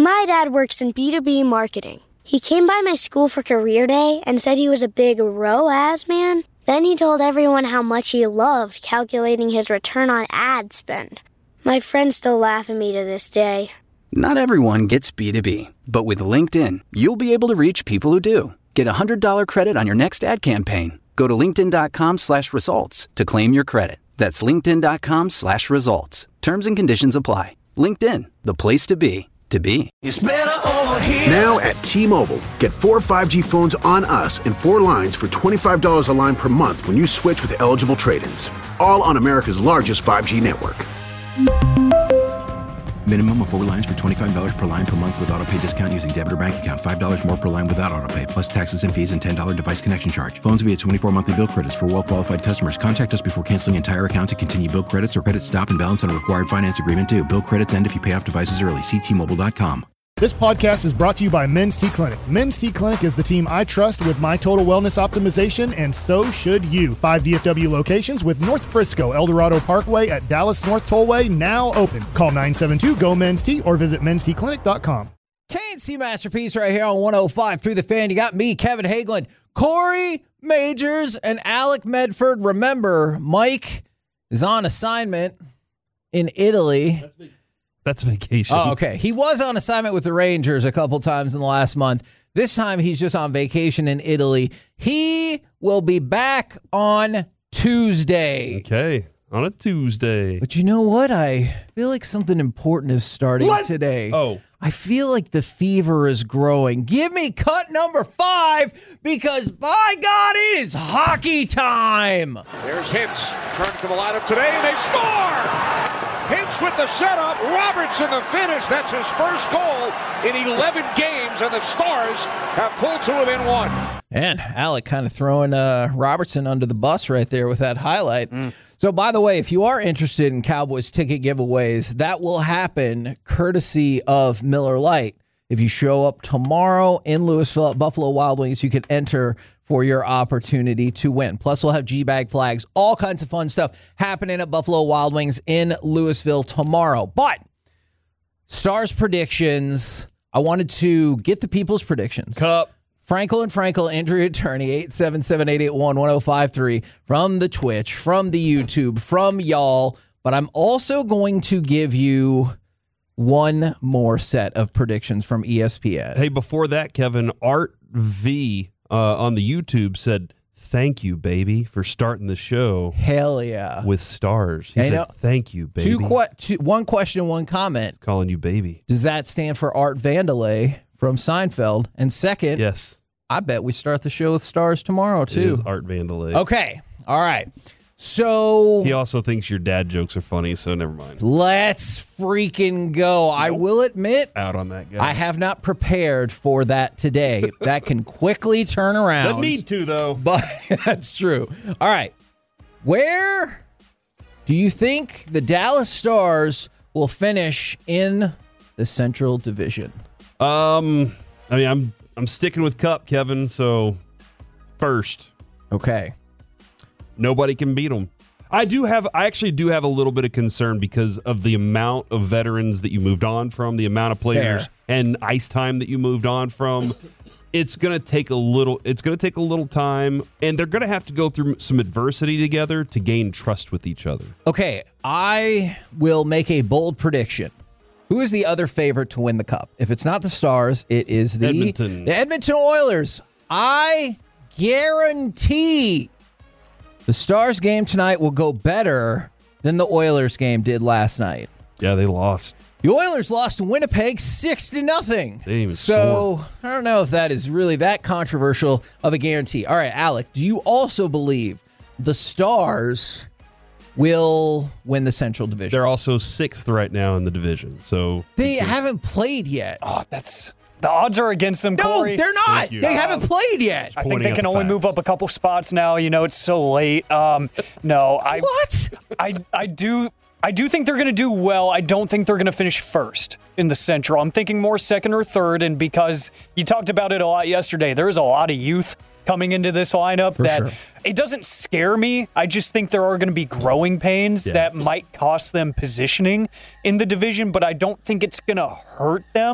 My dad works in B2B marketing. He came by my school for career day and said he was a big ROAS man. Then he told everyone how much he loved calculating his return on ad spend. My friends still laugh at me to this day. Not everyone gets B2B, but with LinkedIn, you'll be able to reach people who do. Get a $100 credit on your next ad campaign. Go to linkedin.com/results to claim your credit. That's linkedin.com/results. Terms and conditions apply. LinkedIn, the place to be, to be. It's better over here. Now at T-Mobile, get 4 5G phones on us and 4 lines for $25 a line per month when you switch with eligible trade-ins. All on America's largest 5G network. Minimum of 4 lines for $25 per line per month with autopay discount using debit or bank account. $5 more per line without autopay, plus taxes and fees and $10 device connection charge. Phones via 24 monthly bill credits for well-qualified customers. Contact us before canceling entire account to continue bill credits or credit stop and balance on required finance agreement due. Bill credits end if you pay off devices early. See T-Mobile.com. This podcast is brought to you by Men's T Clinic. Men's T Clinic is the team I trust with my total wellness optimization, and so should you. 5 DFW locations with North Frisco, El Dorado Parkway at Dallas North Tollway now open. Call 972-GO-MEN'S-T or visit mensteclinic.com. K&C Masterpiece right here on 105 through the fan. You got me, Kevin Hagelin, Corey Majors, and Alec Medford. Remember, Mike is on assignment in Italy. That's vacation. Oh, okay. He was on assignment with the Rangers a couple times in the last month. This time he's just on vacation in Italy. He will be back on Tuesday. Okay, on a Tuesday. But you know what? I feel like something important is starting today. Oh. I feel like the fever is growing. Give me cut number 5 because, by God, it is hockey time. There's Hintz. Turn to the lineup today, and they score! Hintz with the setup. Robertson the finish. That's his first goal in 11 games, and the Stars have pulled to within 1. And Alec kind of throwing Robertson under the bus right there with that highlight. So, by the way, if you are interested in Cowboys ticket giveaways, that will happen courtesy of Miller Lite. If you show up tomorrow in Louisville at Buffalo Wild Wings, you can enter for your opportunity to win. Plus, we'll have G-Bag flags, all kinds of fun stuff happening at Buffalo Wild Wings in Louisville tomorrow. But Stars predictions, I wanted to get the people's predictions. Cup. Frankel and Frankel, injury attorney, 877-881-1053, from the Twitch, from the YouTube, from y'all. But I'm also going to give you one more set of predictions from ESPN. Hey, before that, Kevin, Art V on the YouTube said, "Thank you, baby, for starting the show." Hell yeah. With stars. He said, "Thank you, baby." One question, one comment. He's calling you baby. Does that stand for Art Vandelay from Seinfeld? And second, yes, I bet we start the show with stars tomorrow, too. It is Art Vandelay. Okay. All right. So he also thinks your dad jokes are funny, so never mind. Let's freaking go. Nope. I will admit, out on that guy. I have not prepared for that today. That can quickly turn around. Doesn't need to, though. But that's true. All right. Where do you think the Dallas Stars will finish in the Central Division? I mean, I'm sticking with Cup, Kevin, so first. Okay. Nobody can beat them. I actually do have a little bit of concern because of the amount of veterans that you moved on from, the amount of players and ice time that you moved on from. It's going to take a little time, and they're going to have to go through some adversity together to gain trust with each other. Okay, I will make a bold prediction. Who is the other favorite to win the Cup? If it's not the Stars, it is the Edmonton Oilers. I guarantee the Stars game tonight will go better than the Oilers game did last night. Yeah, they lost. The Oilers lost to Winnipeg 6-0. They didn't even score. So I don't know if that is really that controversial of a guarantee. All right, Alec, do you also believe the Stars will win the Central Division? They're also 6th right now in the division. So they haven't played yet. Oh, the odds are against them, Corey. No, they're not. They haven't played yet. I think they can only move up a couple spots now. You know, it's so late. No, I do think they're going to do well. I don't think they're going to finish first in the Central. I'm thinking more second or third, and because you talked about it a lot yesterday, there is a lot of youth coming into this lineup it doesn't scare me. I just think there are going to be growing pains that might cost them positioning in the division, but I don't think it's going to hurt them.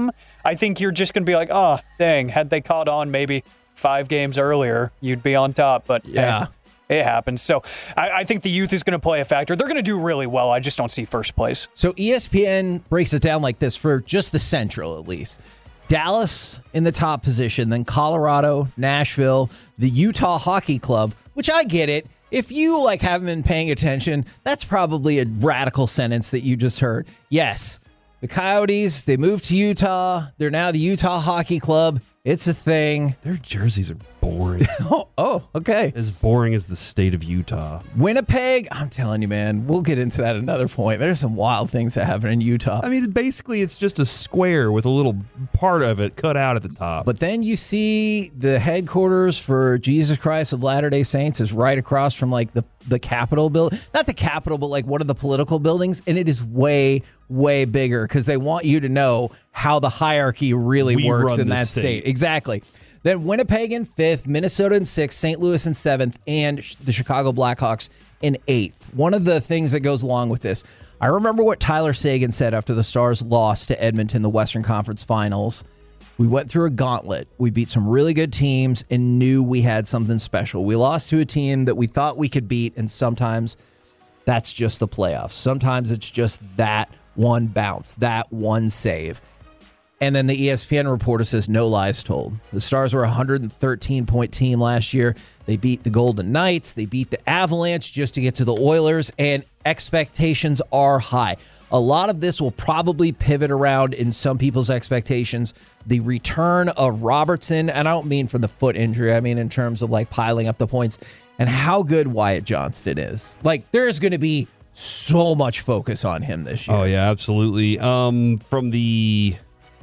I think you're just going to be like, oh, dang, had they caught on maybe 5 games earlier, you'd be on top. But yeah. It happens. So I think the youth is going to play a factor. They're going to do really well. I just don't see first place. So ESPN breaks it down like this for just the Central, at least. Dallas in the top position, then Colorado, Nashville, the Utah Hockey Club, which I get it. If you haven't been paying attention, that's probably a radical sentence that you just heard. Yes, the Coyotes, they moved to Utah. They're now the Utah Hockey Club. It's a thing. Their jerseys are boring. Oh, okay. As boring as the state of Utah. Winnipeg, I'm telling you, man, we'll get into that at another point. There's some wild things that happen in Utah. I mean, basically, it's just a square with a little part of it cut out at the top. But then you see the headquarters for Jesus Christ of Latter-day Saints is right across from the Capitol building. Not the Capitol, but one of the political buildings. And it is way, way bigger because they want you to know how the hierarchy really works in that state. Exactly. Then Winnipeg in 5th, Minnesota in 6th, St. Louis in 7th, and the Chicago Blackhawks in 8th. One of the things that goes along with this, I remember what Tyler Seguin said after the Stars lost to Edmonton in the Western Conference Finals. We went through a gauntlet. We beat some really good teams and knew we had something special. We lost to a team that we thought we could beat, and sometimes that's just the playoffs. Sometimes it's just that one bounce, that one save. And then the ESPN reporter says, no lies told. The Stars were a 113-point team last year. They beat the Golden Knights. They beat the Avalanche just to get to the Oilers, and expectations are high. A lot of this will probably pivot around in some people's expectations. The return of Robertson, and I don't mean from the foot injury. I mean in terms of piling up the points, and how good Wyatt Johnston is. There's going to be so much focus on him this year. Oh, yeah, absolutely. From the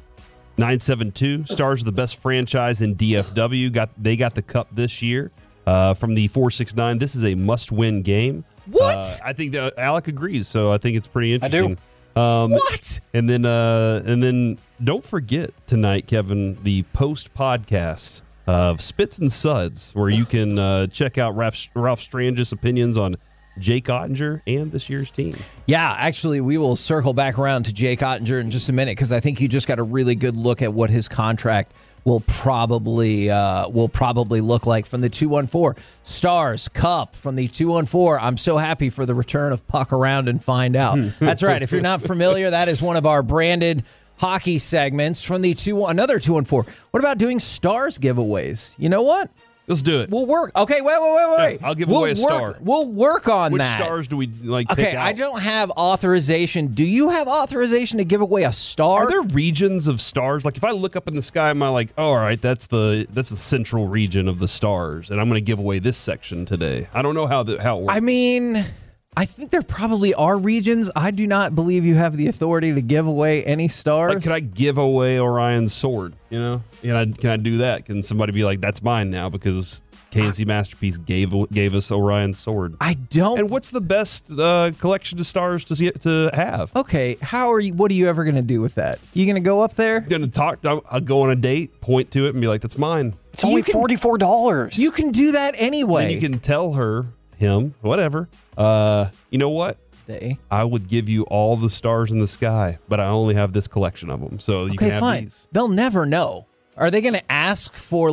972, Stars are the best franchise in DFW. They got the cup this year. From the 469, this is a must-win game. What? I think that Alec agrees, so I think it's pretty interesting. I do. What? And then don't forget tonight, Kevin, the post podcast of Spits and Suds, where you can check out Ralph Strangis' opinions on Jake Ottinger and this year's team. Yeah, actually, we will circle back around to Jake Ottinger in just a minute because I think you just got a really good look at what his contract will probably look like from the 214. Stars Cup from the 214. I'm so happy for the return of Puck Around and Find Out. That's right. If you're not familiar, that is one of our branded hockey segments from the another 214. What about doing Stars giveaways? You know what? Let's do it. We'll work. Okay, wait. Yeah, I'll give away a star. We'll work on Which that. Which stars do we pick Okay, out? I don't have authorization. Do you have authorization to give away a star? Are there regions of stars? If I look up in the sky, am I all right, that's the central region of the stars, and I'm going to give away this section today. I don't know how it works. I mean, I think there probably are regions. I do not believe you have the authority to give away any stars. Could I give away Orion's sword? Can I do that? Can somebody be like, that's mine now because KNC Masterpiece gave us Orion's sword? I don't. And what's the best collection of stars to have? Okay, what are you ever going to do with that? You going to go up there? Going to talk? I'll go on a date, point to it, and be like, that's mine. It's only $44. You can do that anyway. And you can tell her, him, whatever. You know what? I would give you all the stars in the sky, but I only have this collection of them. So you can have fine. These. They'll never know. Are they going to ask for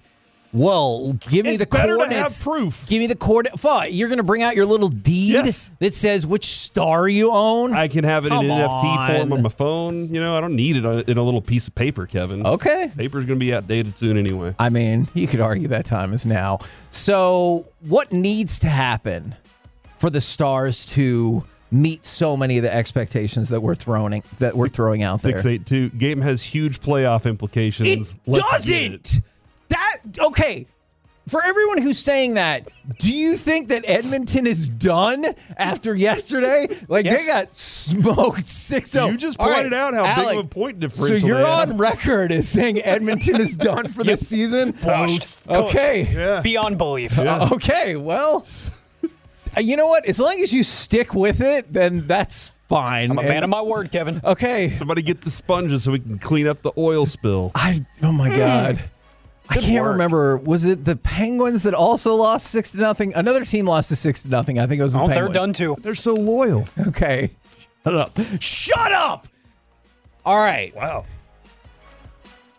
give me the coordinates? To have proof. Give me the coordinates. Fine. You're going to bring out your little deed that says which star you own? I can have it in NFT form on my phone. I don't need it in a little piece of paper, Kevin. Okay. Paper's going to be outdated soon anyway. I mean, you could argue that time is now. So what needs to happen for the Stars to meet so many of the expectations that we're throwing out there? 682. Game has huge playoff implications. It doesn't. Okay. For everyone who's saying that, do you think that Edmonton is done after yesterday? They got smoked 6-0. You just pointed out how big of a point differential. So you're on record as saying Edmonton is done for the season? Toast. Okay. Yeah. Beyond belief. Yeah. Okay, well, you know what? As long as you stick with it, then that's fine. I'm a man of my word, Kevin. Okay. Somebody get the sponges so we can clean up the oil spill. Oh, my God. I can't remember. Was it the Penguins that also lost 6-0? Another team lost to 6-0. I think it was the Penguins. They're done too. They're so loyal. Okay. Shut up. All right. Wow.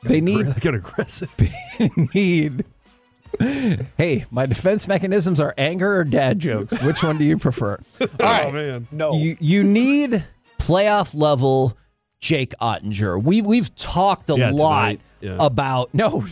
They need get aggressive. They need. Hey, my defense mechanisms are anger or dad jokes. Which one do you prefer? All right, man. No. You need playoff level Jake Ottinger. We've talked a lot about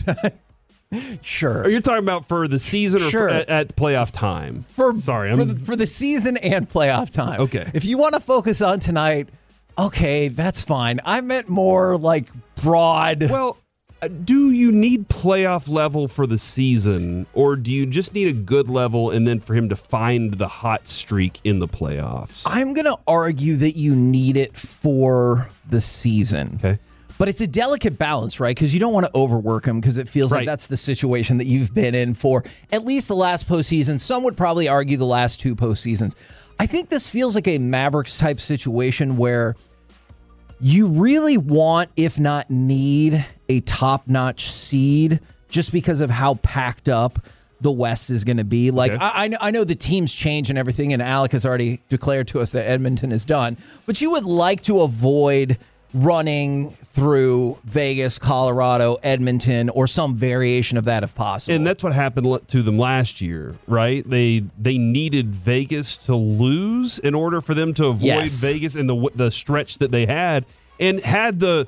Sure. Are you talking about for the season or Sure. at playoff time? For the season and playoff time. Okay. If you want to focus on tonight, okay, that's fine. I meant more like broad. Well, do you need playoff level for the season, or do you just need a good level and then for him to find the hot streak in the playoffs? I'm going to argue that you need it for the season. Okay. But it's a delicate balance, right? Because you don't want to overwork him because it feels like that's the situation that you've been in for at least the last postseason. Some would probably argue the last two postseasons. I think this feels like a Mavericks type situation where you really want, if not need, a top-notch seed just because of how packed up the West is going to be. Like, I know the teams change and everything, and Alec has already declared to us that Edmonton is done. But you would like to avoid running through Vegas, Colorado, Edmonton, or some variation of that if possible. And that's what happened to them last year, right? They needed Vegas to lose in order for them to avoid Vegas in the stretch that they had. And had the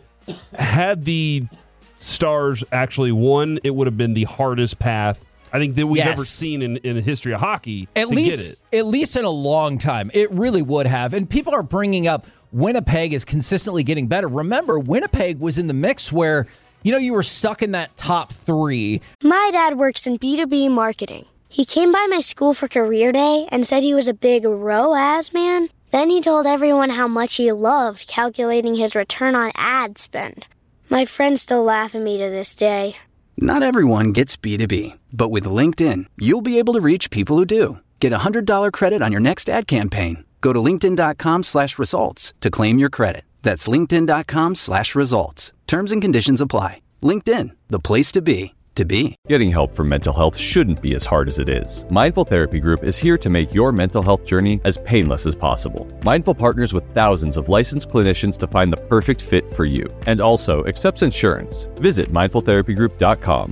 Stars actually won, it would have been the hardest path I think that we've ever seen in the history of hockey. At least in a long time. It really would have. And people are bringing up Winnipeg is consistently getting better. Remember, Winnipeg was in the mix where, you were stuck in that top three. My dad works in B2B marketing. He came by my school for career day and said he was a big ROAS man. Then he told everyone how much he loved calculating his return on ad spend. My friends still laugh at me to this day. Not everyone gets B2B, but with LinkedIn, you'll be able to reach people who do. Get a $100 credit on your next ad campaign. Go to linkedin.com/results to claim your credit. That's linkedin.com/results. Terms and conditions apply. LinkedIn, the place to be. Getting help for mental health shouldn't be as hard as it is. Mindful Therapy Group is here to make your mental health journey as painless as possible. Mindful partners with thousands of licensed clinicians to find the perfect fit for you, and also accepts insurance. Visit mindfultherapygroup.com.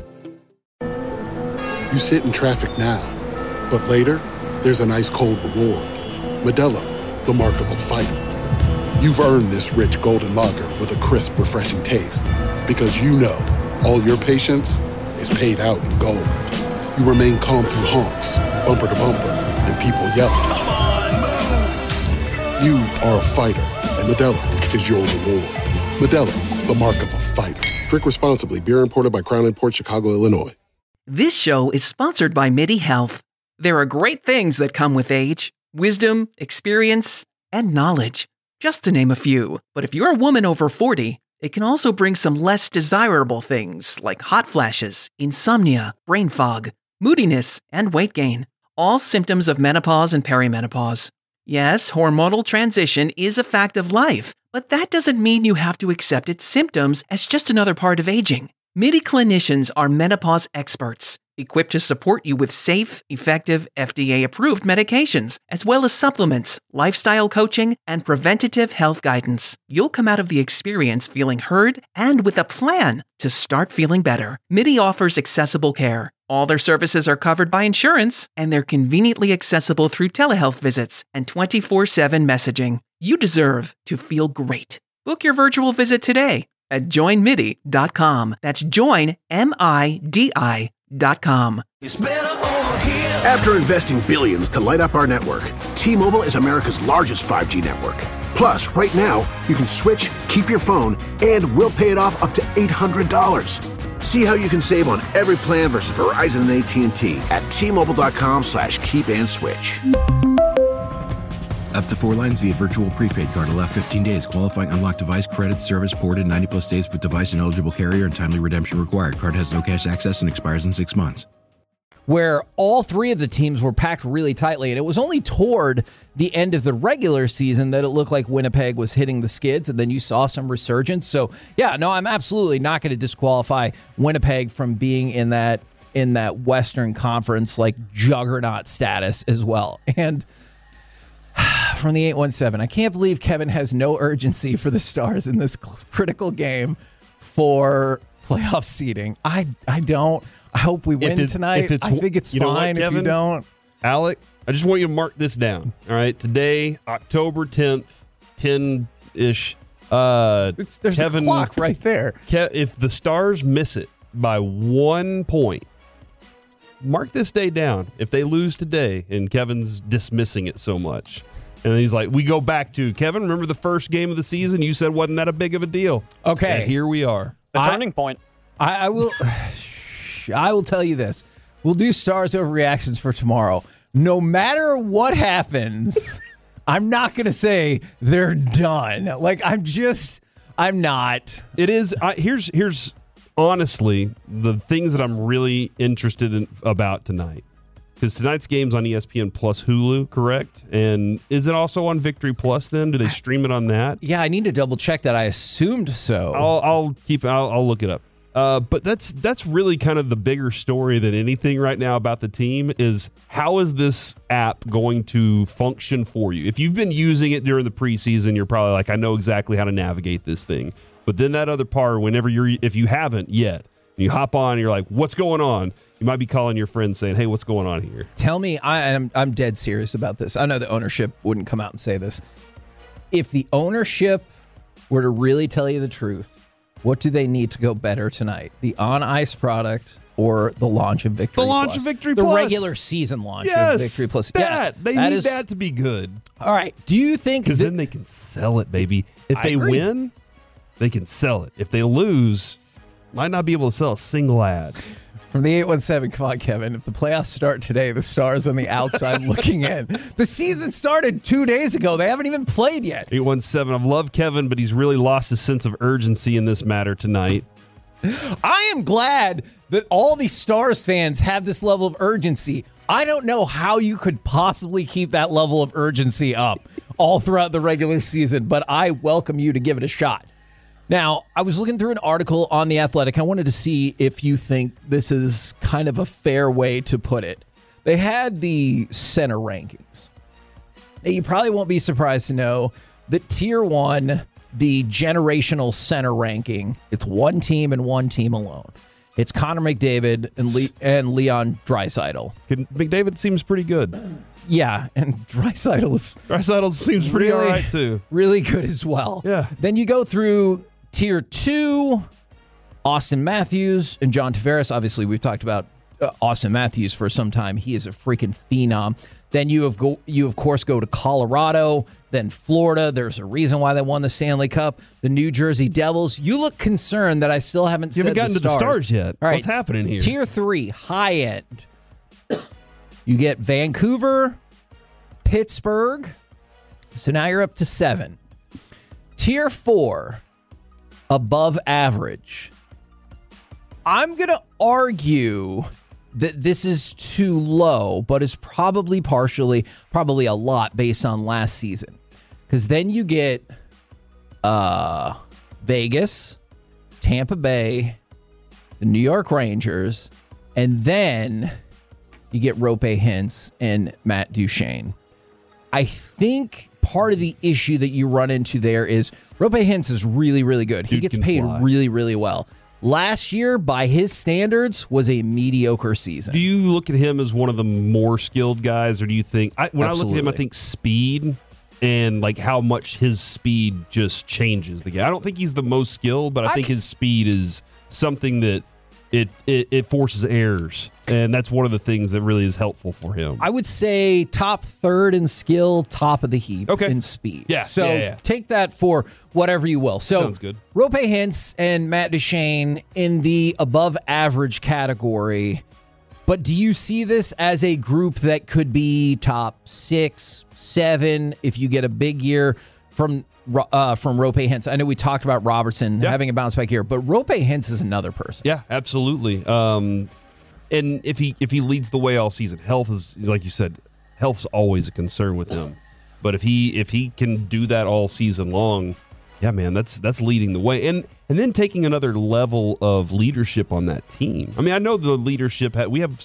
You sit in traffic now, but later, there's an ice-cold reward. Modelo, the mark of a fighter. You've earned this rich golden lager with a crisp, refreshing taste. Because all your patience is paid out in gold. You remain calm through honks, bumper to bumper, and people yelling. Come on, move! You are a fighter, and Modelo is your reward. Modelo, the mark of a fighter. Drink responsibly. Beer imported by Crown Imports, Chicago, Illinois. This show is sponsored by MIDI Health. There are great things that come with age. Wisdom, experience, and knowledge. Just to name a few. But if you're a woman over 40, it can also bring some less desirable things like hot flashes, insomnia, brain fog, moodiness, and weight gain. All symptoms of menopause and perimenopause. Yes, hormonal transition is a fact of life, but that doesn't mean you have to accept its symptoms as just another part of aging. MIDI clinicians are menopause experts, equipped to support you with safe, effective, FDA-approved medications, as well as supplements, lifestyle coaching, and preventative health guidance. You'll come out of the experience feeling heard and with a plan to start feeling better. MIDI offers accessible care. All their services are covered by insurance, and they're conveniently accessible through telehealth visits and 24/7 messaging. You deserve to feel great. Book your virtual visit today at joinmidi.com. That's joinmidi.com. After investing billions to light up our network, T-Mobile is America's largest 5G network. Plus, right now, you can switch, keep your phone, and we'll pay it off up to $800. See how you can save on every plan versus Verizon and AT&T at T-Mobile.com/keep-and-switch. Up to 4 lines via virtual prepaid card. Allow 15 days. Qualifying unlocked device credit service ported 90+ days with device and eligible carrier and timely redemption required. Card has no cash access and expires in 6 months. Where all three of the teams were packed really tightly. And it was only toward the end of the regular season that it looked like Winnipeg was hitting the skids, and then you saw some resurgence. So, I'm absolutely not going to disqualify Winnipeg from being in that Western Conference like juggernaut status as well. And from the 817, I can't believe Kevin has no urgency for the Stars in this critical game for playoff seeding. I don't. I hope we win tonight. I think it's fine if you don't. Alec, I just want you to mark this down. All right, today, October 10th, 10-ish. There's a clock right there. If the Stars miss it by 1 point, mark this day down. If they lose today, and Kevin's dismissing it so much. And then he's like, we go back to, Kevin, remember the first game of the season? You said wasn't that a big of a deal. Okay. And here we are. The turning point. I will tell you this. We'll do Stars Overreactions for tomorrow. No matter what happens, I'm not going to say they're done. Like, I'm not. It is. Here's honestly the things that I'm really interested in about tonight. Because tonight's game's on ESPN Plus Hulu, correct? And is it also on Victory Plus then? Do they stream it on that? Yeah, I need to double check that. I assumed so. I'll look it up. But that's really kind of the bigger story than anything right now about the team is how is this app going to function for you? If you've been using it during the preseason, you're probably like, I know exactly how to navigate this thing. But then that other part, if you haven't yet, you hop on and you're like, what's going on? You might be calling your friend saying, hey, what's going on here? Tell me, I'm dead serious about this. I know the ownership wouldn't come out and say this. If the ownership were to really tell you the truth, what do they need to go better tonight? The on-ice product or the launch of Victory Plus? The launch of Victory Plus. The regular season launch of Victory Plus. They need that to be good. All right. Do you think... Because then they can sell it, baby. If they win, they can sell it. If they lose, might not be able to sell a single ad. From the 817, come on, Kevin. If the playoffs start today, the Stars on the outside looking in. The season started 2 days ago. They haven't even played yet. 817, I've loved Kevin, but he's really lost his sense of urgency in this matter tonight. I am glad that all these Stars fans have this level of urgency. I don't know how you could possibly keep that level of urgency up all throughout the regular season, but I welcome you to give it a shot. Now, I was looking through an article on The Athletic. I wanted to see if you think this is kind of a fair way to put it. They had the center rankings. Now, you probably won't be surprised to know that Tier 1, the generational center ranking, it's one team and one team alone. It's Connor McDavid and Leon Draisaitl. McDavid seems pretty good. Yeah, and Draisaitl seems pretty all right, too. Really good as well. Yeah. Then you go through Tier 2, Austin Matthews and John Tavares. Obviously, we've talked about Austin Matthews for some time. He is a freaking phenom. Then you of course go to Colorado, then Florida. There's a reason why they won the Stanley Cup. The New Jersey Devils. You look concerned that I still haven't said the Stars. You haven't gotten to the Stars yet. All right, what's happening here? Tier 3, high end. You get Vancouver, Pittsburgh. So now you're up to 7. Tier 4, above average. I'm going to argue that this is too low, but it's probably probably a lot based on last season. Because then you get Vegas, Tampa Bay, the New York Rangers, and then you get Roope Hintz and Matt Duchene. I think part of the issue that you run into there is Roope Hintz is really, really good. He gets paid really, really well. Last year, by his standards, was a mediocre season. Do you look at him as one of the more skilled guys, or do you think when I look at him, I think speed and like how much his speed just changes the game. I don't think he's the most skilled, but I think his speed is something that it forces errors, and that's one of the things that really is helpful for him. I would say top third in skill, top of the heap in speed. Yeah. So take that for whatever you will. So sounds good. Roope Hintz and Matt Duchene in the above average category. But do you see this as a group that could be top 6, 7 if you get a big year from Roope Hintz? I know we talked about Robertson having a bounce back here, but Roope Hintz is another person. Yeah, absolutely. And if he leads the way all season, health is, like you said, health's always a concern with him. But if he can do that all season long, yeah, man, that's leading the way. And then taking another level of leadership on that team. I mean, I know the leadership, we have some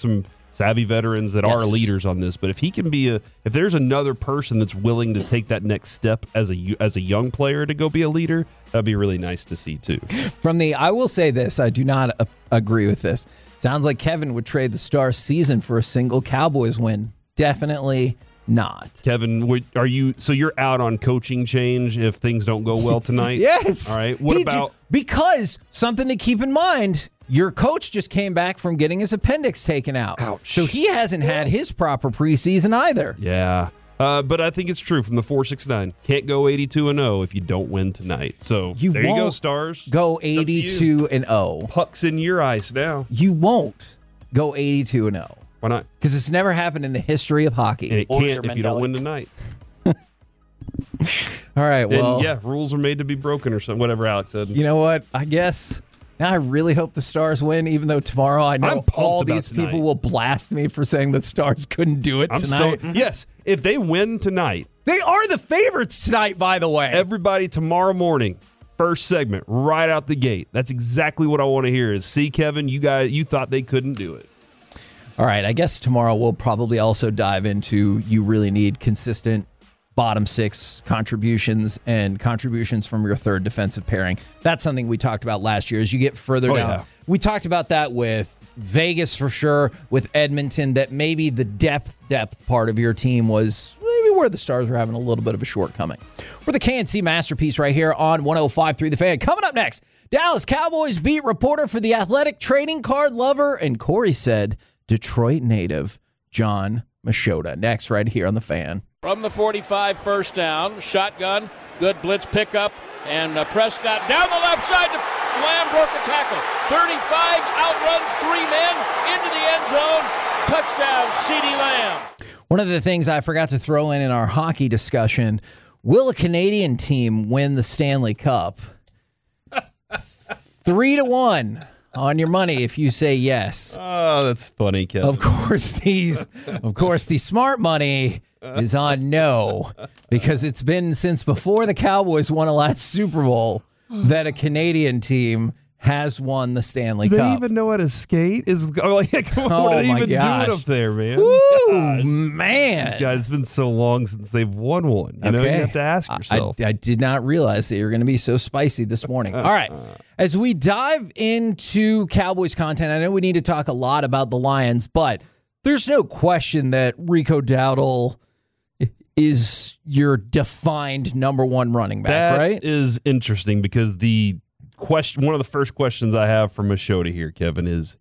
savvy veterans that are leaders on this. But if he can be if there's another person that's willing to take that next step as a young player to go be a leader, that'd be really nice to see too. I will say this, I do not agree with this. Sounds like Kevin would trade the Stars season for a single Cowboys win. Definitely not. Kevin, so you're out on coaching change if things don't go well tonight? Yes. All right. What about? Because something to keep in mind, your coach just came back from getting his appendix taken out. Ouch. So he hasn't had his proper preseason either. Yeah. But I think it's true from the 469. Can't go 82-0 if you don't win tonight. So there you go, Stars. Go 82-0. Puck's in your ice now. You won't go 82-0. Why not? Because it's never happened in the history of hockey. And it can't if you don't win tonight. All right, well. And rules are made to be broken or something, whatever Alex said. You know what? I guess now I really hope the Stars win, even though tomorrow I know all these people will blast me for saying the Stars couldn't do it tonight. Yes, if they win tonight. They are the favorites tonight, by the way. Everybody tomorrow morning, first segment, right out the gate. That's exactly what I want to hear is, see, Kevin, you thought they couldn't do it. All right, I guess tomorrow we'll probably also dive into you really need consistent bottom six contributions and contributions from your third defensive pairing. That's something we talked about last year. As you get further down, yeah. We talked about that with Vegas for sure, with Edmonton, that maybe the depth part of your team was maybe where the Stars were having a little bit of a shortcoming. We're the KNC Masterpiece right here on 105.3 The Fan. Coming up next, Dallas Cowboys beat reporter for The Athletic, trading card lover, and Corey said Detroit native John Machota. Next, right here on The Fan. From the 45, first down, shotgun, good blitz pickup, and Prescott down the left side. Lamb broke the tackle. 35, outruns 3 men into the end zone. Touchdown, CeeDee Lamb. One of the things I forgot to throw in our hockey discussion, will a Canadian team win the Stanley Cup? 3-1. On your money if you say yes. Oh, that's funny, Kevin. Of course, the smart money is on no, because it's been since before the Cowboys won a last Super Bowl that a Canadian team has won the Stanley Cup. Do they even know how to skate? Come on, what are they even doing up there, man? Woo, man. These guys, it's been so long since they've won one. You know, you have to ask yourself. I did not realize that you were going to be so spicy this morning. All right. As we dive into Cowboys content, I know we need to talk a lot about the Lions, but there's no question that Rico Dowdle is your defined number one running back, right? That is interesting because one of the first questions I have for Machota here, Kevin, is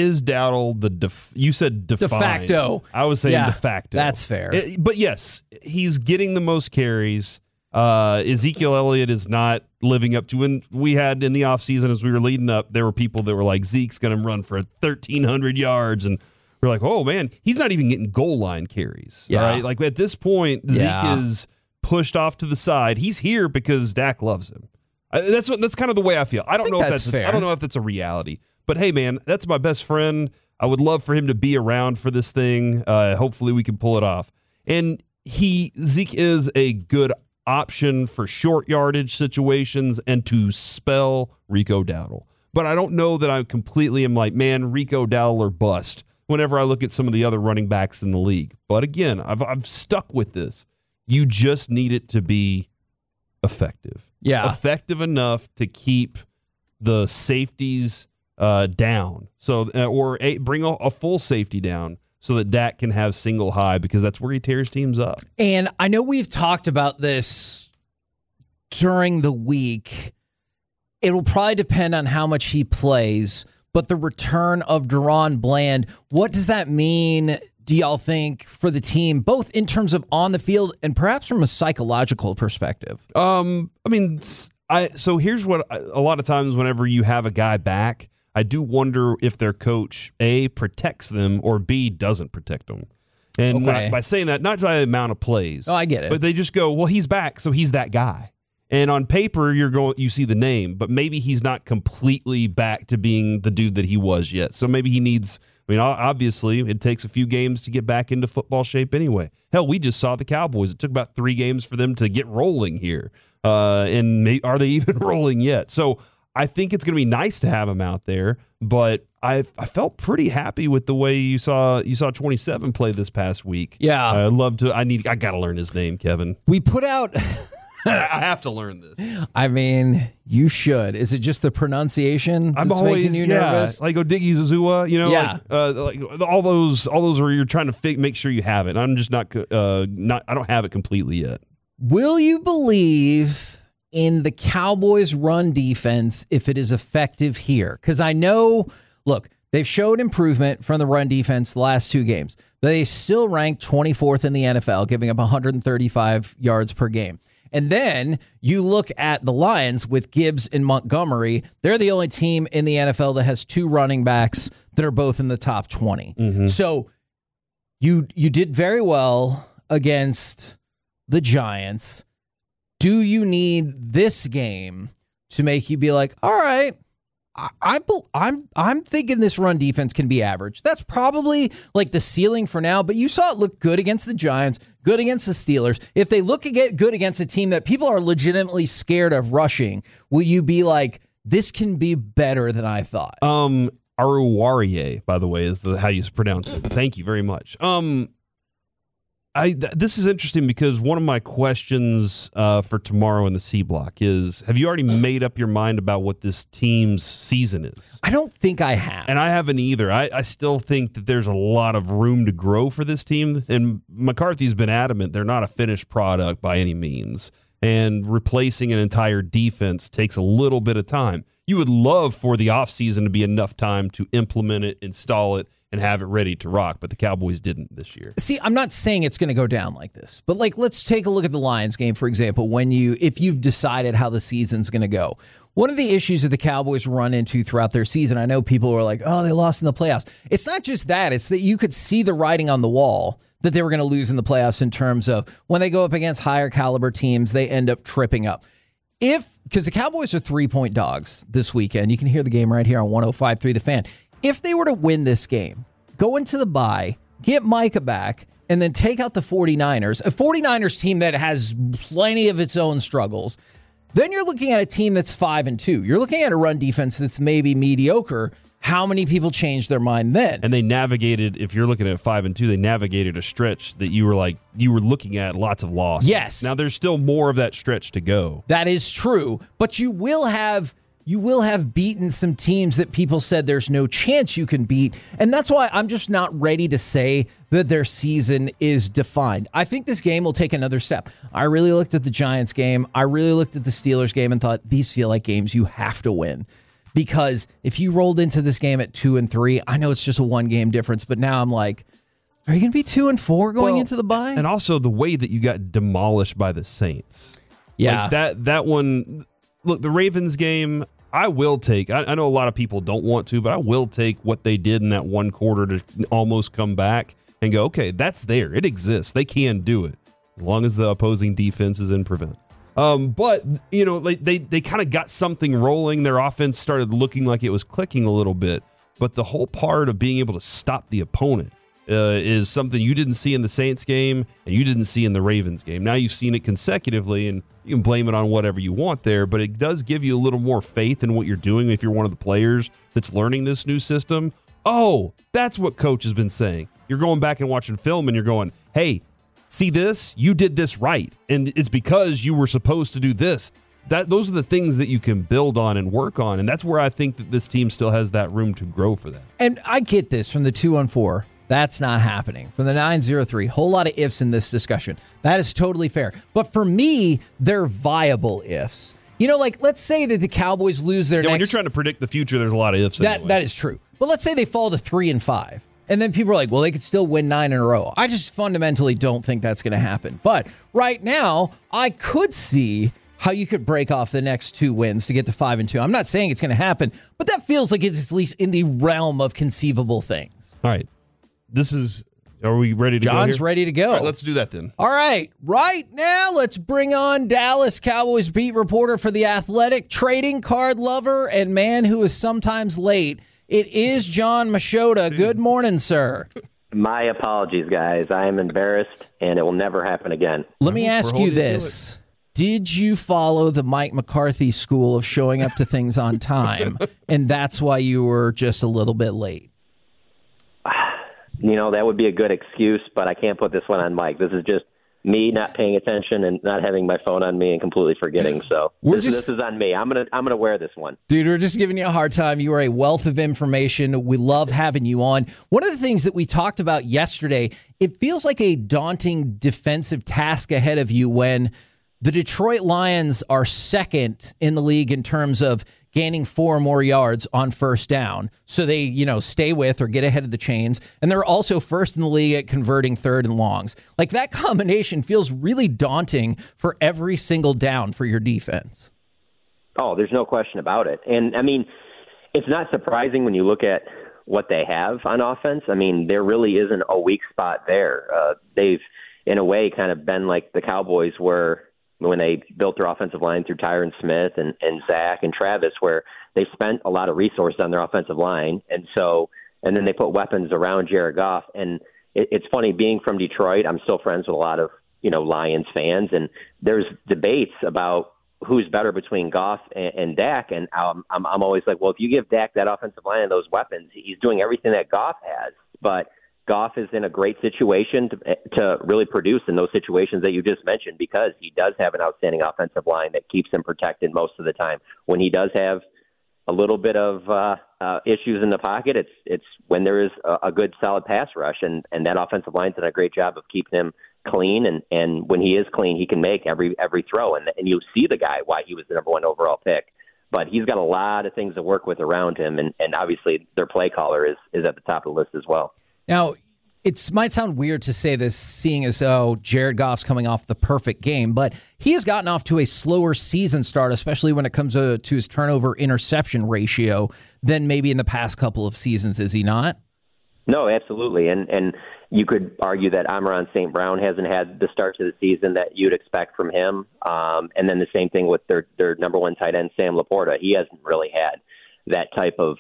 Dowdle you said defined. De facto. I was saying de facto. That's fair. But yes, he's getting the most carries. Ezekiel Elliott is not living up to when we had in the offseason as we were leading up, there were people that were like, Zeke's going to run for 1,300 yards. And we're like, oh, man, he's not even getting goal line carries. Yeah. Right? Like at this point, Zeke is pushed off to the side. He's here because Dak loves him. That's kind of the way I feel. I don't know if that's fair. I don't know if that's a reality. But hey, man, that's my best friend. I would love for him to be around for this thing. Hopefully, we can pull it off. And Zeke is a good option for short yardage situations and to spell Rico Dowdle. But I don't know that I completely am like, man, Rico Dowdle or bust whenever I look at some of the other running backs in the league. But again, I've stuck with this. You just need it to be effective. Yeah. Effective enough to keep the safeties down. So or bring a full safety down so that Dak can have single high, because that's where he tears teams up. And I know we've talked about this during the week. It will probably depend on how much he plays, but the return of Deron Bland, what does that mean, do y'all think, for the team, both in terms of on the field and perhaps from a psychological perspective? So here's what a lot of times whenever you have a guy back, I do wonder if their coach, A, protects them, or B, doesn't protect them. And by saying that, not by the amount of plays. Oh, I get it. But they just go, well, he's back, so he's that guy. And on paper, you see the name, but maybe he's not completely back to being the dude that he was yet. So maybe he needs, obviously, it takes a few games to get back into football shape anyway. Hell, we just saw the Cowboys. It took about 3 games for them to get rolling here. And are they even rolling yet? So I think it's going to be nice to have him out there, but I felt pretty happy with the way you saw 27 play this past week. Yeah. I got to learn his name, Kevin. We put out I have to learn this. I mean, you should. Is it just the pronunciation that's making you nervous? Like Odigi Zuzua, Yeah. like all those where you're trying to make sure you have it. I'm just not I don't have it completely yet. Will you believe in the Cowboys' run defense if it is effective here? Because I know, look, they've showed improvement from the run defense the last 2 games. But they still rank 24th in the NFL, giving up 135 yards per game. And then you look at the Lions with Gibbs and Montgomery. They're the only team in the NFL that has 2 running backs that are both in the top 20. Mm-hmm. So you did very well against the Giants. Do you need this game to make you be like, all right, I'm thinking this run defense can be average. That's probably like the ceiling for now, but you saw it look good against the Giants, good against the Steelers. If they look good against a team that people are legitimately scared of rushing, will you be like, this can be better than I thought? Aruwariye, by the way, is how you pronounce it. Thank you very much. This is interesting because one of my questions for tomorrow in the C block is, have you already made up your mind about what this team's season is? I don't think I have. And I haven't either. I still think that there's a lot of room to grow for this team. And McCarthy's been adamant they're not a finished product by any means. And replacing an entire defense takes a little bit of time. You would love for the offseason to be enough time to implement it, install it, and have it ready to rock, but the Cowboys didn't this year. See, I'm not saying it's going to go down like this, but like, let's take a look at the Lions game, for example, if you've decided how the season's going to go. One of the issues that the Cowboys run into throughout their season, I know people are like, oh, they lost in the playoffs. It's not just that. It's that you could see the writing on the wall that they were going to lose in the playoffs in terms of when they go up against higher caliber teams, they end up tripping up. Because the Cowboys are 3-point dogs this weekend. You can hear the game right here on 105.3 The Fan. If they were to win this game, go into the bye, get Micah back, and then take out the 49ers, a 49ers team that has plenty of its own struggles, then you're looking at a team that's 5-2. You're looking at a run defense that's maybe mediocre. How many people changed their mind then? And they navigated, if you're looking at 5-2, they navigated a stretch that you were looking at lots of losses. Yes. Now there's still more of that stretch to go. That is true, but you will have beaten some teams that people said there's no chance you can beat. And that's why I'm just not ready to say that their season is defined. I think this game will take another step. I really looked at the Giants game. I really looked at the Steelers game and thought these feel like games you have to win. Because if you rolled into this game at 2-3, I know it's just a 1-game difference, but now I'm like, are you going to be 2-4 going into the bye? And also the way that you got demolished by the Saints. Yeah. Like that one, look, the Ravens game, I will take. I know a lot of people don't want to, but I will take what they did in that one quarter to almost come back and go, okay, that's there. It exists. They can do it as long as the opposing defense is in prevent. But, they kind of got something rolling. Their offense started looking like it was clicking a little bit. But the whole part of being able to stop the opponent is something you didn't see in the Saints game and you didn't see in the Ravens game. Now you've seen it consecutively, and you can blame it on whatever you want there, but it does give you a little more faith in what you're doing if you're one of the players that's learning this new system. Oh, that's what coach has been saying. You're going back and watching film and you're going, hey, see this? You did this right. And it's because you were supposed to do this. Those are the things that you can build on and work on. And that's where I think that this team still has that room to grow for that. And I get this from the 2-4. That's not happening. From the 9-0-3, whole lot of ifs in this discussion. That is totally fair. But for me, they're viable ifs. Let's say that the Cowboys lose their next... When you're trying to predict the future, there's a lot of ifs anyway. That is true. But let's say they fall to 3-5. And then people are like, well, they could still win 9 in a row. I just fundamentally don't think that's going to happen. But right now, I could see how you could break off the next 2 wins to get to 5-2. I'm not saying it's going to happen, but that feels like it's at least in the realm of conceivable things. All right. Are we ready to go? John's ready to go. All right, let's do that then. All right. Right now, let's bring on Dallas Cowboys beat reporter for The Athletic, trading card lover, and man who is sometimes late. It is John Machota. Good morning, sir. My apologies, guys. I am embarrassed, and it will never happen again. Let me ask you this. did you follow the Mike McCarthy school of showing up to things on time, and that's why you were just a little bit late? That would be a good excuse, but I can't put this one on Mike. This is just me not paying attention and not having my phone on me and completely forgetting. So this is on me. I'm gonna wear this one. Dude, we're just giving you a hard time. You are a wealth of information. We love having you on. One of the things that we talked about yesterday, it feels like a daunting defensive task ahead of you when the Detroit Lions are second in the league in terms of gaining 4 or more yards on first down. So they, stay with or get ahead of the chains. And they're also first in the league at converting third and longs. Like, that combination feels really daunting for every single down for your defense. Oh, there's no question about it. And, it's not surprising when you look at what they have on offense. There really isn't a weak spot there. They've, in a way, kind of been like the Cowboys were when they built their offensive line through Tyron Smith and Zach and Travis, where they spent a lot of resources on their offensive line. And then they put weapons around Jared Goff. And it's funny, being from Detroit, I'm still friends with a lot of, Lions fans. And there's debates about who's better between Goff and Dak. And I'm always like, well, if you give Dak that offensive line and those weapons, he's doing everything that Goff has. But Goff is in a great situation to really produce in those situations that you just mentioned, because he does have an outstanding offensive line that keeps him protected most of the time. When he does have a little bit of issues in the pocket, it's when there is a good solid pass rush, and that offensive line's done a great job of keeping him clean. And when he is clean, he can make every throw. And you see the guy why he was the number 1 overall pick. But he's got a lot of things to work with around him, and obviously their play caller is at the top of the list as well. Now, it might sound weird to say this, seeing as though Jared Goff's coming off the perfect game, but he has gotten off to a slower season start, especially when it comes to his turnover-interception ratio, than maybe in the past couple of seasons, is he not? No, absolutely. And you could argue that Amon-Ra St. Brown hasn't had the start to the season that you'd expect from him. And then the same thing with their number 1 tight end, Sam Laporta. He hasn't really had that type of,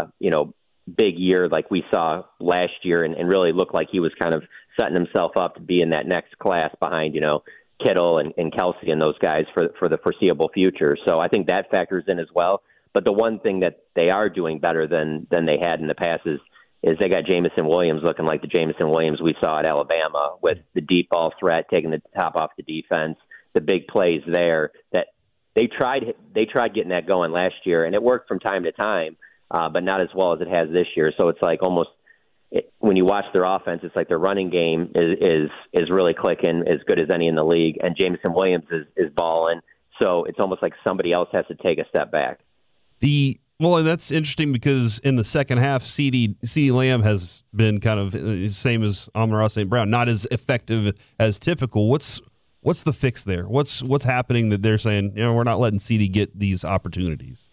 big year like we saw last year, and really looked like he was kind of setting himself up to be in that next class behind, Kittle and Kelsey and those guys for the foreseeable future. So I think that factors in as well. But the one thing that they are doing better than they had in the past is they got Jameson Williams looking like the Jameson Williams we saw at Alabama, with the deep ball threat, taking the top off the defense, the big plays there. That they tried getting that going last year, and it worked from time to time. But not as well as it has this year. So it's like when you watch their offense, it's like their running game is really clicking, as good as any in the league. And Jameson Williams is balling. So it's almost like somebody else has to take a step back. And that's interesting, because in the second half, CeeDee Lamb has been kind of the same as Amon-Ra St. Brown, not as effective as typical. What's the fix there? What's happening that they're saying, we're not letting CeeDee get these opportunities?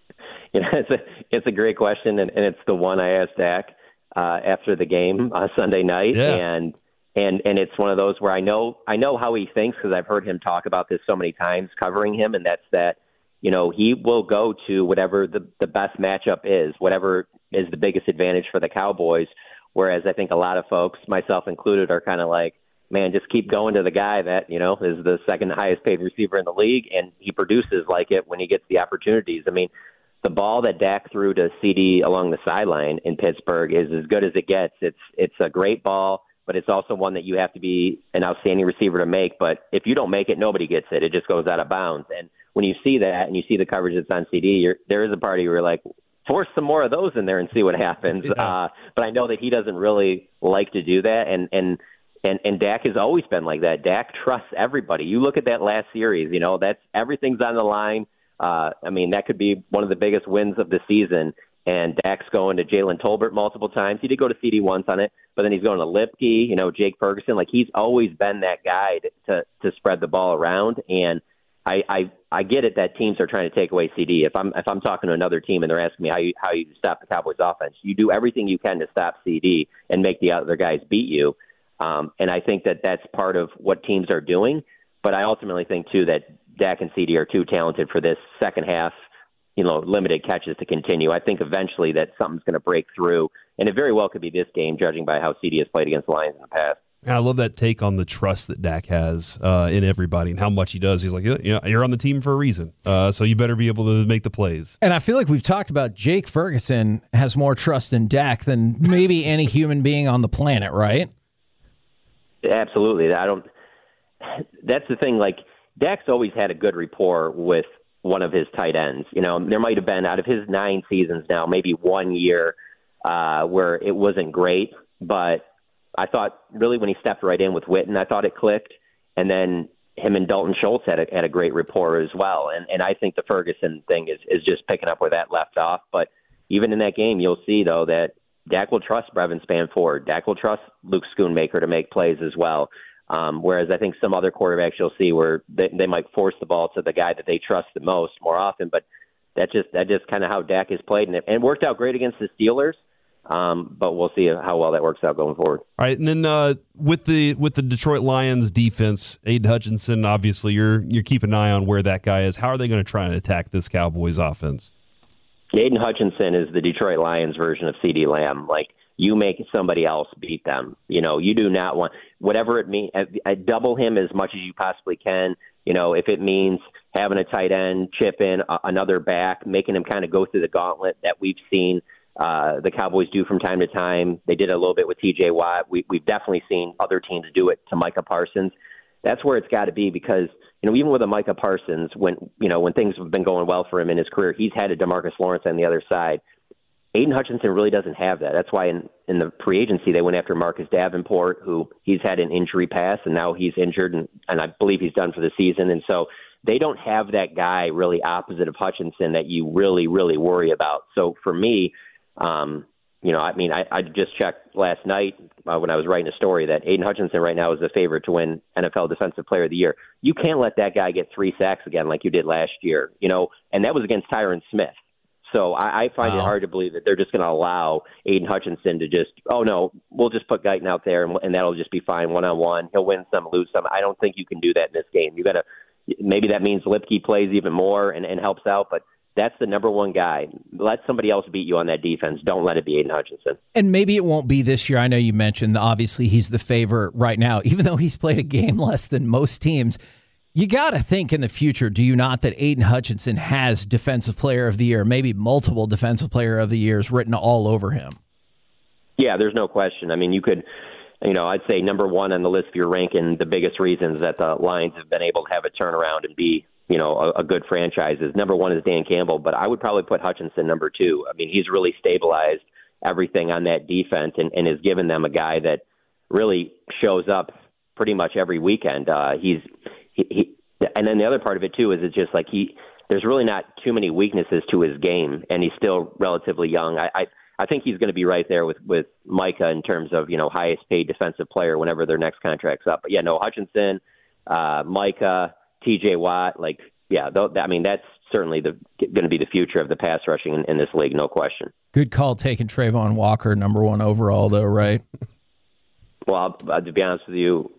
It's a great question, and it's the one I asked Dak after the game Sunday night, and it's one of those where I know how he thinks, because I've heard him talk about this so many times covering him, and that's that he will go to whatever the best matchup is, whatever is the biggest advantage for the Cowboys. Whereas I think a lot of folks, myself included, are kind of like, man, just keep going to the guy that is the second highest paid receiver in the league, and he produces like it when he gets the opportunities. The ball that Dak threw to CeeDee along the sideline in Pittsburgh is as good as it gets. It's a great ball, but it's also one that you have to be an outstanding receiver to make. But if you don't make it, nobody gets it. It just goes out of bounds. And when you see that and you see the coverage that's on CeeDee, there is a part of you where you're like, force some more of those in there and see what happens. Yeah. But I know that he doesn't really like to do that. And Dak has always been like that. Dak trusts everybody. You look at that last series, that's everything's on the line. That could be one of the biggest wins of the season. And Dak's going to Jalen Tolbert multiple times. He did go to CeeDee once on it, but then he's going to Lipke, Jake Ferguson. Like, he's always been that guy to spread the ball around. And I get it that teams are trying to take away CeeDee. If I'm talking to another team and they're asking me how you stop the Cowboys offense, you do everything you can to stop CeeDee and make the other guys beat you. And I think that that's part of what teams are doing. But I ultimately think too that Dak and CeeDee are too talented for this second half, limited catches to continue. I think eventually that something's going to break through, and it very well could be this game, judging by how CeeDee has played against the Lions in the past. I love that take on the trust that Dak has in everybody and how much he does. He's like, yeah, you're on the team for a reason, so you better be able to make the plays. And I feel like we've talked about Jake Ferguson has more trust in Dak than maybe any human being on the planet, right? Absolutely. That's the thing. Like, Dak's always had a good rapport with one of his tight ends. There might have been, out of his 9 seasons now, maybe 1 year where it wasn't great, but I thought really when he stepped right in with Witten, I thought it clicked. And then him and Dalton Schultz had a great rapport as well. And I think the Ferguson thing is just picking up where that left off. But even in that game, you'll see, though, that Dak will trust Brevin Spanford. Dak will trust Luke Schoonmaker to make plays as well. Whereas I think some other quarterbacks you'll see where they might force the ball to the guy that they trust the most more often. But that's just kind of how Dak has played. And it worked out great against the Steelers. But we'll see how well that works out going forward. All right, and then with the Detroit Lions defense, Aiden Hutchinson, obviously you're keeping an eye on where that guy is. How are they going to try and attack this Cowboys offense? Aiden Hutchinson is the Detroit Lions version of CeeDee Lamb. Like, you make somebody else beat them. You do not want whatever it means. Double him as much as you possibly can. If it means having a tight end chip in another back, making him kind of go through the gauntlet that we've seen the Cowboys do from time to time. They did a little bit with T.J. Watt. We've definitely seen other teams do it to Micah Parsons. That's where it's got to be because, even with a Micah Parsons, when things have been going well for him in his career, he's had a DeMarcus Lawrence on the other side. Aiden Hutchinson really doesn't have that. That's why in the free agency they went after Marcus Davenport, who he's had an injury past, and now he's injured, and I believe he's done for the season. And so they don't have that guy really opposite of Hutchinson that you really, really worry about. So for me, I just checked last night when I was writing a story that Aiden Hutchinson right now is the favorite to win NFL Defensive Player of the Year. You can't let that guy get 3 sacks again like you did last year, and that was against Tyron Smith. So I find it hard to believe that they're just going to allow Aiden Hutchinson to just, we'll just put Guyton out there and that'll just be fine one-on-one. He'll win some, lose some. I don't think you can do that in this game. You got to, maybe that means Lipke plays even more and helps out, but that's the number one guy. Let somebody else beat you on that defense. Don't let it be Aiden Hutchinson. And maybe it won't be this year. I know you mentioned, obviously, he's the favorite right now, even though he's played a game less than most teams. You got to think in the future, do you not, that Aiden Hutchinson has Defensive Player of the Year, maybe multiple Defensive Player of the Years written all over him? Yeah, there's no question. I mean, you could, I'd say number one on the list if you're ranking the biggest reasons that the Lions have been able to have a turnaround and be a good franchise is number one is Dan Campbell, but I would probably put Hutchinson number 2. I mean, he's really stabilized everything on that defense and has given them a guy that really shows up pretty much every weekend. And then the other part of it too is it's just like there's really not too many weaknesses to his game, and he's still relatively young. I think he's going to be right there with Micah in terms of highest paid defensive player whenever their next contract's up. But Hutchinson, Micah, T.J. Watt, that's certainly going to be the future of the pass rushing in this league, no question. Good call taking Trayvon Walker number 1 overall, though, right? Well, to be honest with you,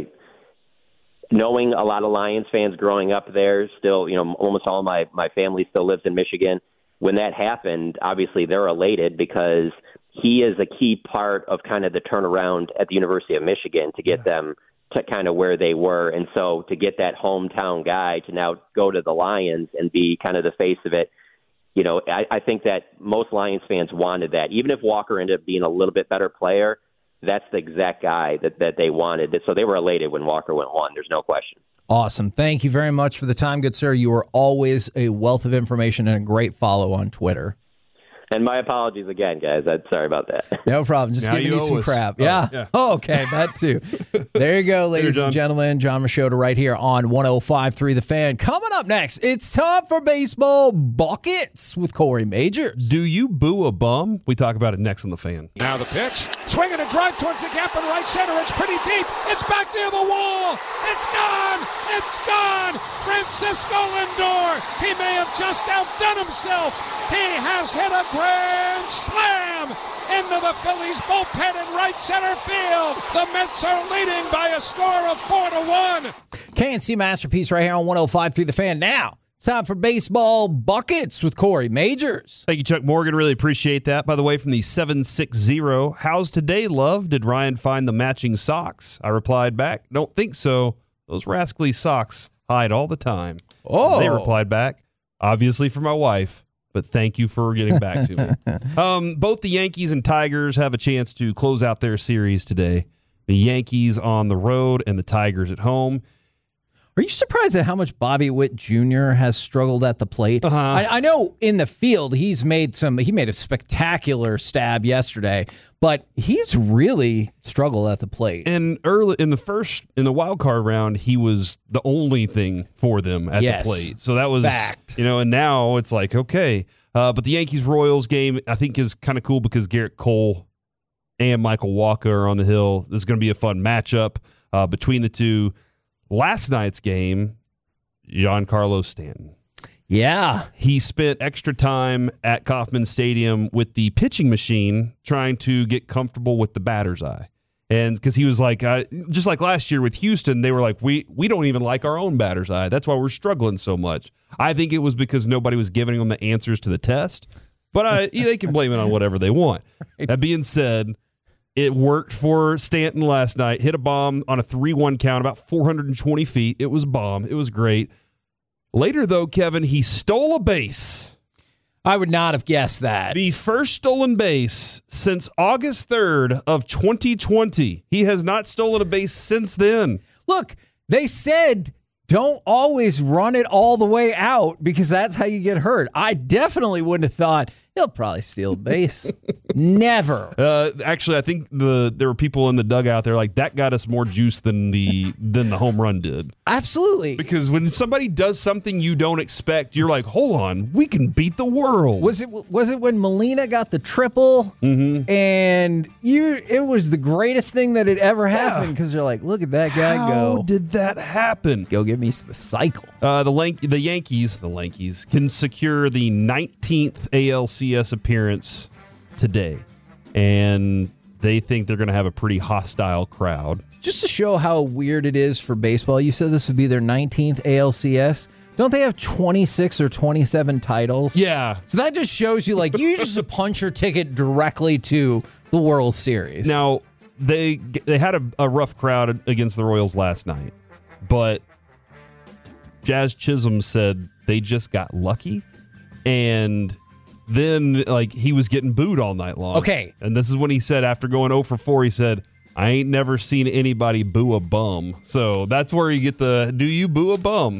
knowing a lot of Lions fans growing up there, still, almost all my family still lives in Michigan. When that happened, obviously they're elated because he is a key part of kind of the turnaround at the University of Michigan to get them to kind of where they were. And so to get that hometown guy to now go to the Lions and be kind of the face of it, I think that most Lions fans wanted that. Even if Walker ended up being a little bit better player, that's the exact guy that they wanted. So they were elated when Walker went 1. There's no question. Awesome. Thank you very much for the time, good sir. You are always a wealth of information and a great follow on Twitter. And my apologies again, guys. I'm sorry about that. No problem. Just giving you some crap. Yeah. Oh, okay. That too. There you go, ladies and gentlemen. John Machota right here on 105.3 The Fan. Coming up next, it's time for Baseball Buckets with Corey Majors. Do you boo a bum? We talk about it next on The Fan. Now the pitch. Swinging a drive towards the gap in right center. It's pretty deep. It's back near the wall. It's gone. It's gone. Francisco Lindor. He may have just outdone himself. He has hit a grand slam into the Phillies bullpen in right center field. The Mets are leading by a score of 4-1. K&C Masterpiece right here on 105.3 The Fan. Now, It's time for Baseball Buckets with Corey Majors. Thank you, Chuck Morgan. Really appreciate that. By the way, from the 760, how's today, love? Did Ryan find the matching socks? I replied back, don't think so. Those rascally socks hide all the time. Oh. They replied back, obviously for my wife, but thank you for getting back to me. Both the Yankees and Tigers have a chance to close out their series today. The Yankees on the road and the Tigers at home. Are you surprised at how much Bobby Witt Jr. has struggled at the plate? I know in the field he made a spectacular stab yesterday, but he's really struggled at the plate. And early in the wild card round, he was the only thing for them at the plate. So that was fact. And now it's like, okay. But the Yankees-Royals game, I think, is kind of cool because Garrett Cole and Michael Wacha are on the hill. This is going to be a fun matchup between the two. Last night's game, Giancarlo Stanton. Yeah. He spent extra time at Kauffman Stadium with the pitching machine trying to get comfortable with the batter's eye. And because he was like, just like last year with Houston, they were like, we don't even like our own batter's eye. That's why we're struggling so much. I think it was because nobody was giving them the answers to the test. But they can blame it on whatever they want. Right. That being said, it worked for Stanton last night. Hit a bomb on a 3-1 count, about 420 feet. It was a bomb. It was great. Later, though, Kevin, he stole a base. I would not have guessed that. The first stolen base since August 3rd of 2020. He has not stolen a base since then. Look, they said don't always run it all the way out because that's how you get hurt. I definitely wouldn't have thought he'll probably steal a base. Never. Actually, I think there were people in the dugout there like that got us more juice than the home run did. Absolutely. Because when somebody does something you don't expect, you're like, hold on, we can beat the world. Was it when Molina got the triple? Mm-hmm. And it was the greatest thing that had ever happened because you're like, look at that guy go. How did that happen? Go give me the cycle. The Yankees can secure the 19th ALCS appearance today, and they think they're going to have a pretty hostile crowd. Just to show how weird it is for baseball, you said this would be their 19th ALCS. Don't they have 26 or 27 titles? Yeah. So that just shows you, like, you just punch your ticket directly to the World Series. Now, they had a rough crowd against the Royals last night, but Jazz Chisholm said they just got lucky, and then he was getting booed all night long. Okay. And this is when he said, after going 0 for 4, he said, I ain't never seen anybody boo a bum. So that's where you get do you boo a bum?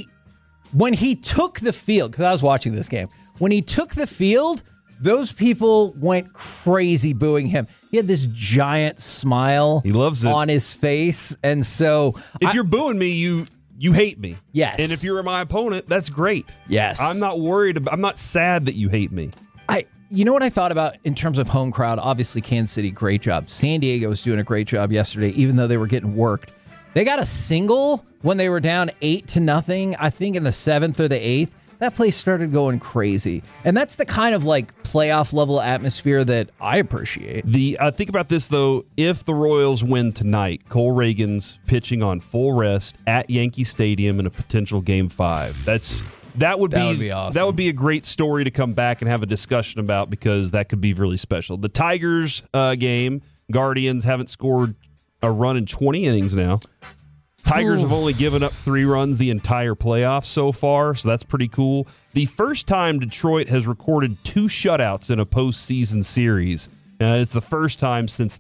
When he took the field, because I was watching this game, when he took the field, those people went crazy booing him. He had this giant smile. He loves it on his face. And so if you're booing me, you hate me. Yes. And if you're my opponent, that's great. Yes. I'm not worried. I'm not sad that you hate me. You know what I thought about in terms of home crowd? Obviously, Kansas City, great job. San Diego was doing a great job yesterday, even though they were getting worked. They got a single when they were down 8-0, I think in the 7th or the 8th. That place started going crazy. And that's the kind of playoff level atmosphere that I appreciate. Think about this, though. If the Royals win tonight, Cole Reagan's pitching on full rest at Yankee Stadium in a potential Game 5. That would be awesome. That would be a great story to come back and have a discussion about because that could be really special. The Tigers game, Guardians haven't scored a run in 20 innings now. Tigers have only given up 3 runs the entire playoffs so far, so that's pretty cool. The first time Detroit has recorded 2 shutouts in a postseason series. It's the first time since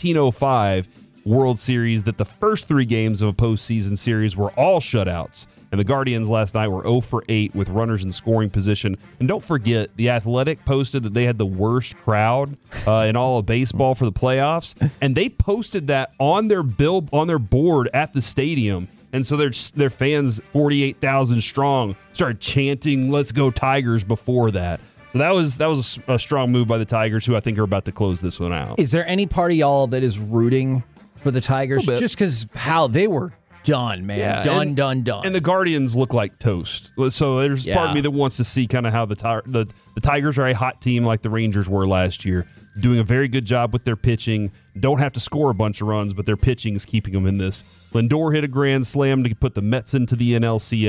1905 World Series that the first 3 games of a postseason series were all shutouts. And the Guardians last night were 0 for 8 with runners in scoring position. And don't forget, The Athletic posted that they had the worst crowd in all of baseball for the playoffs. And they posted that on their board at the stadium. And so their fans, 48,000 strong, started chanting, "Let's go Tigers" before that. So that was a strong move by the Tigers, who I think are about to close this one out. Is there any part of y'all that is rooting for the Tigers just because how they were done, man? Yeah, done. And the Guardians look like toast. So there's part of me that wants to see kind of how the Tigers are a hot team like the Rangers were last year, doing a very good job with their pitching. Don't have to score a bunch of runs, but their pitching is keeping them in this. Lindor hit a grand slam to put the Mets into the NLCS.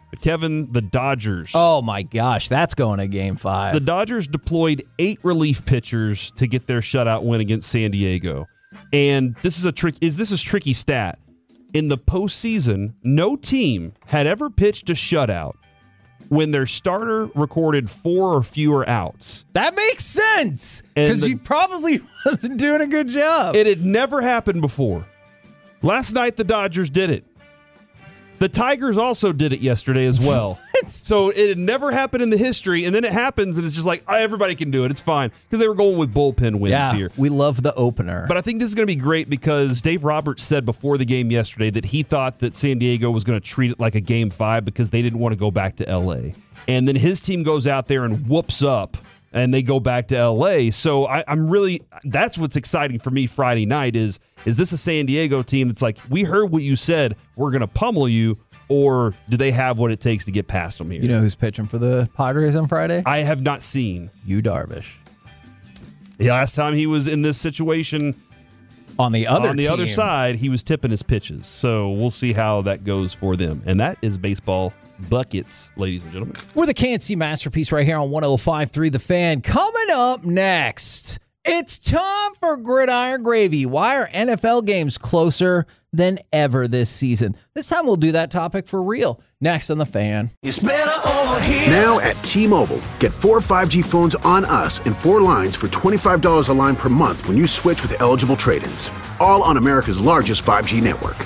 But Kevin, the Dodgers. Oh, my gosh. That's going to Game 5. The Dodgers deployed 8 relief pitchers to get their shutout win against San Diego. And this is a tricky stat. In the postseason, no team had ever pitched a shutout when their starter recorded 4 or fewer outs. That makes sense, because he probably wasn't doing a good job. It had never happened before. Last night, the Dodgers did it. The Tigers also did it yesterday as well. So it had never happened in the history, and then it happens, and it's just like, everybody can do it. It's fine, because they were going with bullpen wins here. We love the opener. But I think this is going to be great because Dave Roberts said before the game yesterday that he thought that San Diego was going to treat it like a Game 5 because they didn't want to go back to L.A. And then his team goes out there and whoops up, and they go back to L.A. So I'm really – that's what's exciting for me Friday night is this a San Diego team that's like, we heard what you said, we're going to pummel you, or do they have what it takes to get past them here? You know who's pitching for the Padres on Friday? I have not seen. Yu Darvish. The last time he was in this situation on the other side, he was tipping his pitches. So we'll see how that goes for them. And that is Baseball Buckets, ladies and gentlemen. We're the K&C Masterpiece right here on 105.3 The Fan. Coming up next, it's time for Gridiron Gravy. Why are NFL games closer than ever this season? This time we'll do that topic for real. Next on The Fan. Now at T-Mobile, get 4 5G phones on us and 4 lines for $25 a line per month when you switch with eligible trade-ins. All on America's largest 5G network.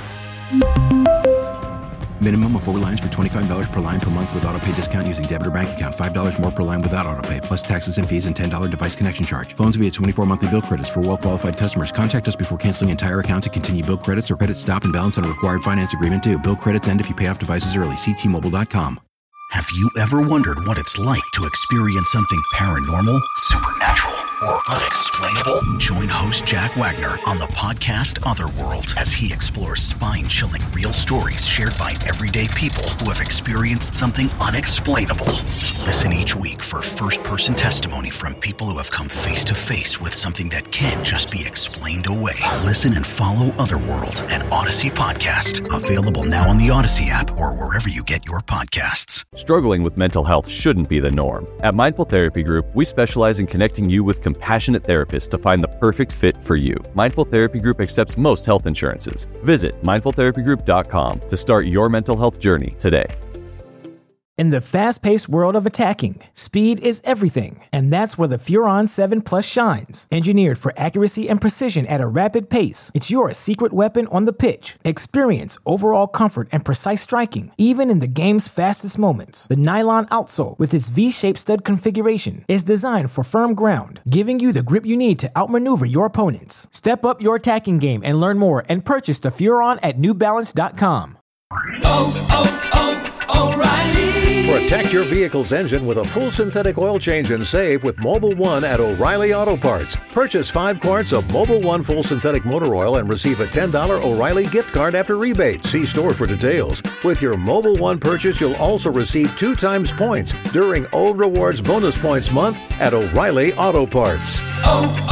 Minimum of 4 lines for $25 per line per month with autopay discount using debit or bank account. $5 more per line without autopay, plus taxes and fees and $10 device connection charge. Phones via 24 monthly bill credits for well-qualified customers. Contact us before canceling entire account to continue bill credits or credit stop and balance on required finance agreement due. Bill credits end if you pay off devices early. See T-Mobile.com. Have you ever wondered what it's like to experience something paranormal, supernatural, or unexplainable? Join host Jack Wagner on the podcast Otherworld as he explores spine-chilling real stories shared by everyday people who have experienced something unexplainable. Listen each week for first-person testimony from people who have come face-to-face with something that can't just be explained away. Listen and follow Otherworld, an Odyssey podcast. Available now on the Odyssey app or wherever you get your podcasts. Struggling with mental health shouldn't be the norm. At Mindful Therapy Group, we specialize in connecting you with compassionate therapists to find the perfect fit for you. Mindful Therapy Group accepts most health insurances. Visit mindfultherapygroup.com to start your mental health journey today. In the fast-paced world of attacking, speed is everything, and that's where the Furon 7 Plus shines. Engineered for accuracy and precision at a rapid pace, it's your secret weapon on the pitch. Experience overall comfort and precise striking, even in the game's fastest moments. The nylon outsole, with its V-shaped stud configuration, is designed for firm ground, giving you the grip you need to outmaneuver your opponents. Step up your attacking game and learn more and purchase the Furon at NewBalance.com. O'Reilly. Protect your vehicle's engine with a full synthetic oil change and save with Mobil 1 at O'Reilly Auto Parts. Purchase 5 quarts of Mobil 1 full synthetic motor oil and receive a $10 O'Reilly gift card after rebate. See store for details. With your Mobil 1 purchase, you'll also receive 2 times points during O Rewards Bonus Points Month at O'Reilly Auto Parts.